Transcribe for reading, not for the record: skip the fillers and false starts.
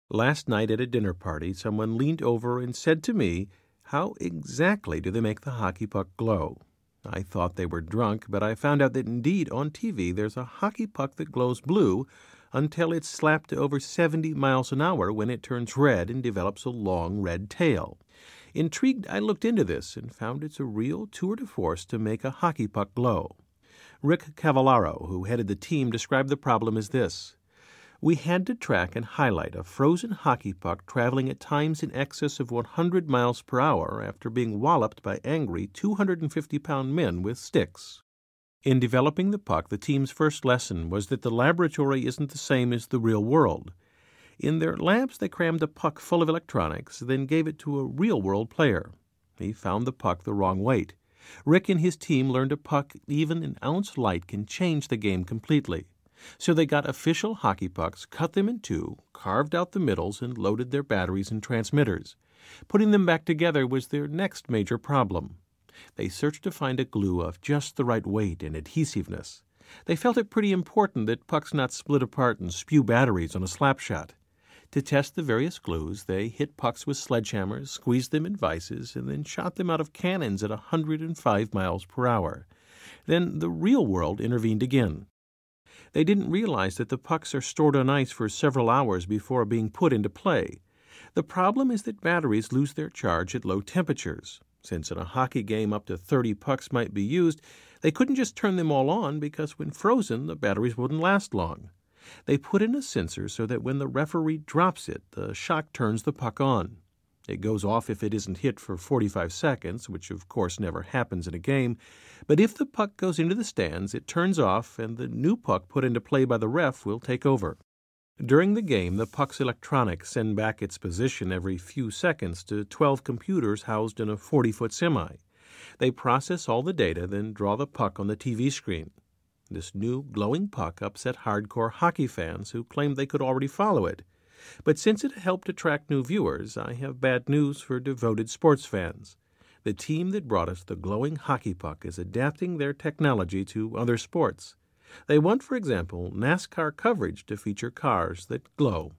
Last night at a dinner party, someone leaned over and said to me, "How exactly do they make the hockey puck glow?" I thought they were drunk, but I found out that indeed on TV there's a hockey puck that glows blue until it's slapped to over 70 miles an hour when it turns red and develops a long red tail. Intrigued, I looked into this and found it's a real tour de force to make a hockey puck glow. Rick Cavallaro, who headed the team, described the problem as this. We had to track and highlight a frozen hockey puck traveling at times in excess of 100 miles per hour after being walloped by angry 250-pound men with sticks. In developing the puck, the team's first lesson was that the laboratory isn't the same as the real world. In their labs, they crammed a puck full of electronics, then gave it to a real-world player. He found the puck the wrong weight. Rick and his team learned a puck even an ounce light can change the game completely. So they got official hockey pucks, cut them in two, carved out the middles, and loaded their batteries and transmitters. Putting them back together was their next major problem. They searched to find a glue of just the right weight and adhesiveness. They felt it pretty important that pucks not split apart and spew batteries on a slap shot. To test the various glues, they hit pucks with sledgehammers, squeezed them in vices, and then shot them out of cannons at 105 miles per hour. Then the real world intervened again. They didn't realize that the pucks are stored on ice for several hours before being put into play. The problem is that batteries lose their charge at low temperatures. Since in a hockey game up to 30 pucks might be used, they couldn't just turn them all on because when frozen, the batteries wouldn't last long. They put in a sensor so that when the referee drops it, the shock turns the puck on. It goes off if it isn't hit for 45 seconds, which of course never happens in a game, but if the puck goes into the stands, it turns off and the new puck put into play by the ref will take over. During the game, the puck's electronics send back its position every few seconds to 12 computers housed in a 40-foot semi. They process all the data, then draw the puck on the TV screen. This new glowing puck upset hardcore hockey fans who claimed they could already follow it. But since it helped attract new viewers, I have bad news for devoted sports fans. The team that brought us the glowing hockey puck is adapting their technology to other sports. They want, for example, NASCAR coverage to feature cars that glow.